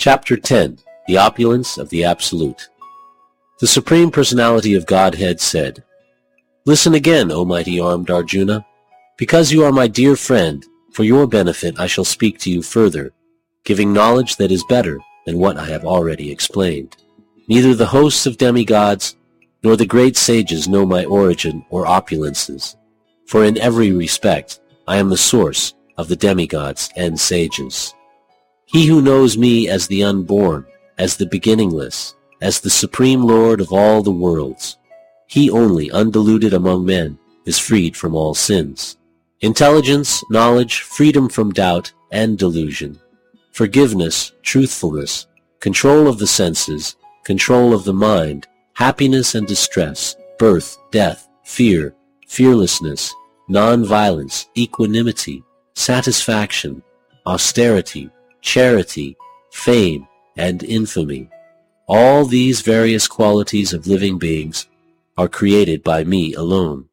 Chapter 10. The Opulence of the Absolute. The Supreme Personality of Godhead said, "Listen again, O mighty armed Arjuna. Because you are my dear friend, for your benefit I shall speak to you further, giving knowledge that is better than what I have already explained. Neither the hosts of demigods nor the great sages know my origin or opulences, for in every respect I am the source of the demigods and sages. He who knows me as the unborn, as the beginningless, as the supreme Lord of all the worlds, he only, undiluted among men, is freed from all sins. Intelligence, knowledge, freedom from doubt and delusion, forgiveness, truthfulness, control of the senses, control of the mind, happiness and distress, birth, death, fear, fearlessness, non-violence, equanimity, satisfaction, austerity, charity, fame, and infamy. All these various qualities of living beings are created by me alone.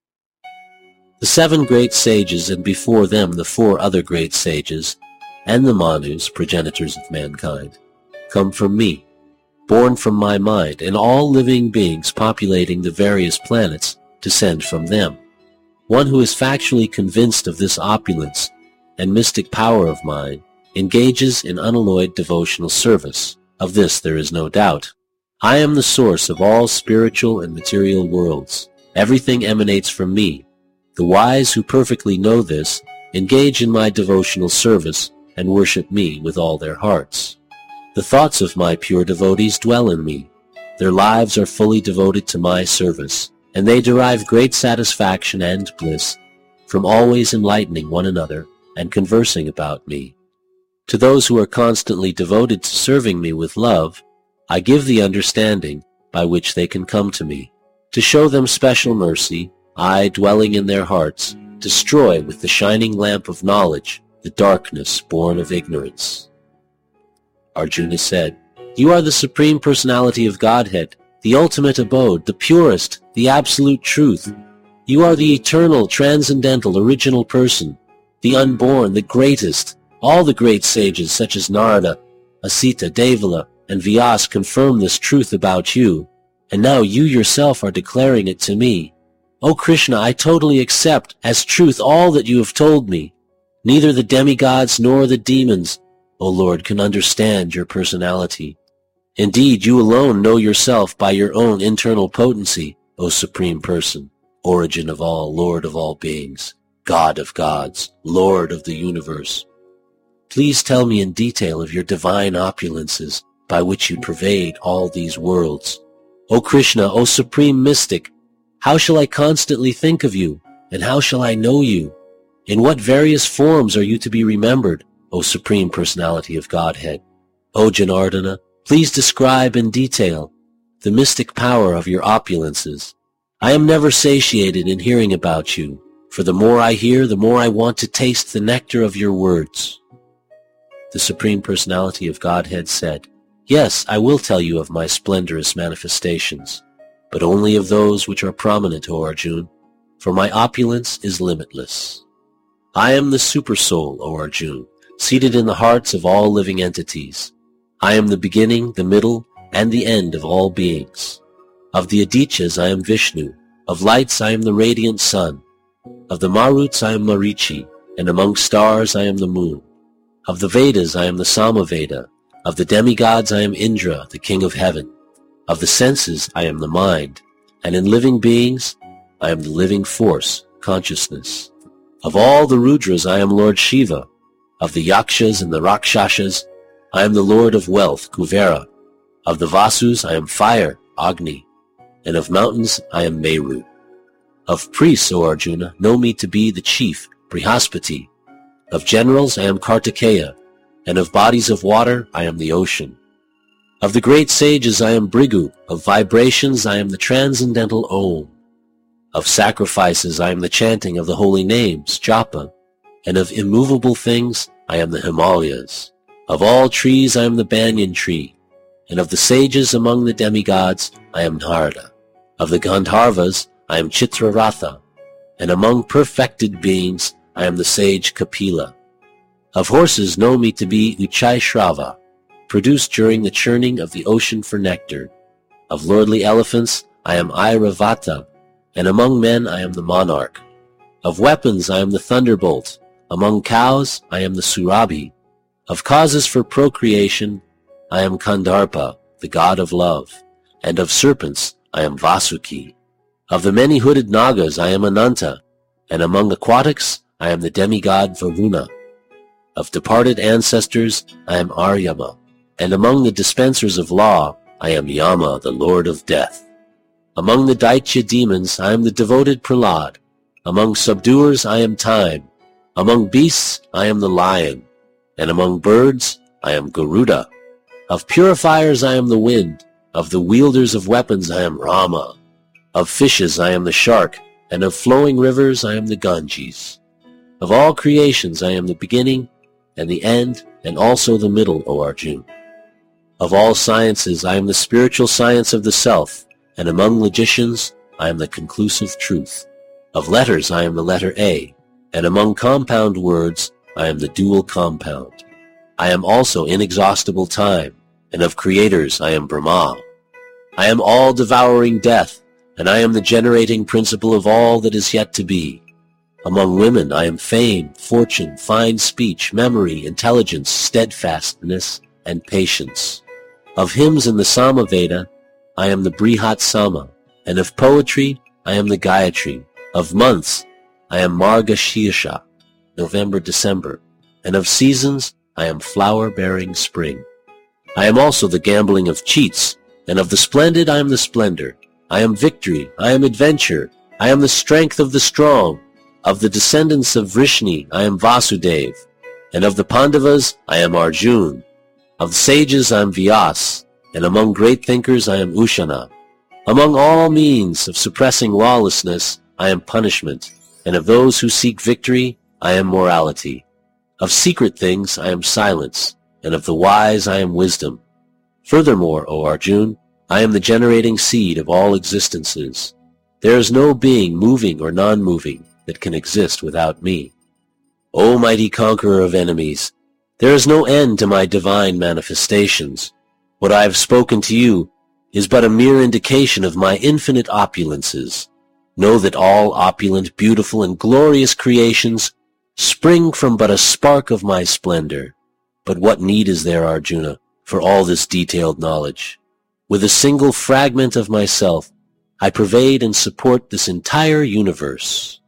The 7 great sages, and before them the 4 other great sages, and the Manus, progenitors of mankind, come from me, born from my mind, and all living beings populating the various planets descend from them. One who is factually convinced of this opulence and mystic power of mine engages in unalloyed devotional service. Of this there is no doubt. I am the source of all spiritual and material worlds. Everything emanates from me. The wise who perfectly know this engage in my devotional service and worship me with all their hearts. The thoughts of my pure devotees dwell in me. Their lives are fully devoted to my service, and they derive great satisfaction and bliss from always enlightening one another and conversing about me. To those who are constantly devoted to serving me with love, I give the understanding by which they can come to me. To show them special mercy, I, dwelling in their hearts, destroy with the shining lamp of knowledge the darkness born of ignorance." Arjuna said, "You are the Supreme Personality of Godhead, the ultimate abode, the purest, the absolute truth. You are the eternal, transcendental, original person, the unborn, the greatest. All the great sages such as Narada, Asita, Devala, and Vyas confirm this truth about you, and now you yourself are declaring it to me. O Krishna, I totally accept as truth all that you have told me. Neither the demigods nor the demons, O Lord, can understand your personality. Indeed, you alone know yourself by your own internal potency, O Supreme Person, origin of all, Lord of all beings, God of gods, Lord of the universe. Please tell me in detail of your divine opulences by which you pervade all these worlds. O Krishna, O Supreme Mystic, how shall I constantly think of you, and how shall I know you? In what various forms are you to be remembered, O Supreme Personality of Godhead? O Janardana, please describe in detail the mystic power of your opulences. I am never satiated in hearing about you, for the more I hear, the more I want to taste the nectar of your words." The Supreme Personality of Godhead said, "Yes, I will tell you of my splendorous manifestations, but only of those which are prominent, O Arjuna, for my opulence is limitless. I am the Supersoul, O Arjuna, seated in the hearts of all living entities. I am the beginning, the middle, and the end of all beings. Of the Adityas I am Vishnu, of lights I am the radiant sun, of the Maruts I am Marichi, and among stars I am the moon. Of the Vedas I am the Samaveda, of the demigods I am Indra, the king of heaven. Of the senses I am the mind, and in living beings I am the living force, consciousness. Of all the Rudras I am Lord Shiva. Of the Yakshas and the Rakshasas I am the Lord of wealth, Kuvera. Of the Vasus I am fire, Agni, and of mountains I am Meru. Of priests, O Arjuna, know me to be the chief, Brihaspati. Of generals I am Kartikeya, and of bodies of water I am the ocean. Of the great sages I am Bhrigu, of vibrations I am the transcendental Om. Of sacrifices I am the chanting of the holy names, Japa, and of immovable things I am the Himalayas. Of all trees I am the banyan tree, and of the sages among the demigods I am Narada. Of the Gandharvas I am Chitraratha, and among perfected beings I am the sage Kapila. Of horses know me to be Uchaishrava, produced during the churning of the ocean for nectar. Of lordly elephants, I am Airavata, and among men I am the monarch. Of weapons I am the thunderbolt. Among cows I am the Surabhi. Of causes for procreation I am Kandarpa, the god of love. And of serpents I am Vasuki. Of the many-hooded Nagas I am Ananta, and among aquatics I am the demigod Varuna. Of departed ancestors I am Aryama, and among the dispensers of law I am Yama, the lord of death. Among the Daitya demons I am the devoted Prahlad. Among subduers I am Time. Among beasts I am the lion, and among birds I am Garuda. Of purifiers I am the wind. Of the wielders of weapons I am Rama. Of fishes I am the shark, and of flowing rivers I am the Ganges. Of all creations I am the beginning and the end, and also the middle, O Arjun. Of all sciences I am the spiritual science of the self, and among logicians I am the conclusive truth. Of letters I am the letter A, and among compound words I am the dual compound. I am also inexhaustible time, and of creators I am Brahma. I am all-devouring death, and I am the generating principle of all that is yet to be. Among women I am fame, fortune, fine speech, memory, intelligence, steadfastness, and patience. Of hymns in the Samaveda I am the Brihat Sama, and of poetry I am the Gayatri. Of months I am Margashirsha, November, December, and of seasons I am flower-bearing spring. I am also the gambling of cheats, and of the splendid I am the splendor. I am victory, I am adventure, I am the strength of the strong. Of the descendants of Vrishni I am Vasudev, and of the Pandavas I am Arjun. Of the sages I am Vyas, and among great thinkers I am Ushana. Among all means of suppressing lawlessness I am punishment, and of those who seek victory I am morality. Of secret things I am silence, and of the wise I am wisdom. Furthermore, O Arjun, I am the generating seed of all existences. There is no being moving or non-moving that can exist without me. O mighty conqueror of enemies, there is no end to my divine manifestations. What I have spoken to you is but a mere indication of my infinite opulences. Know that all opulent, beautiful, and glorious creations spring from but a spark of my splendor. But what need is there, Arjuna, for all this detailed knowledge? With a single fragment of myself, I pervade and support this entire universe.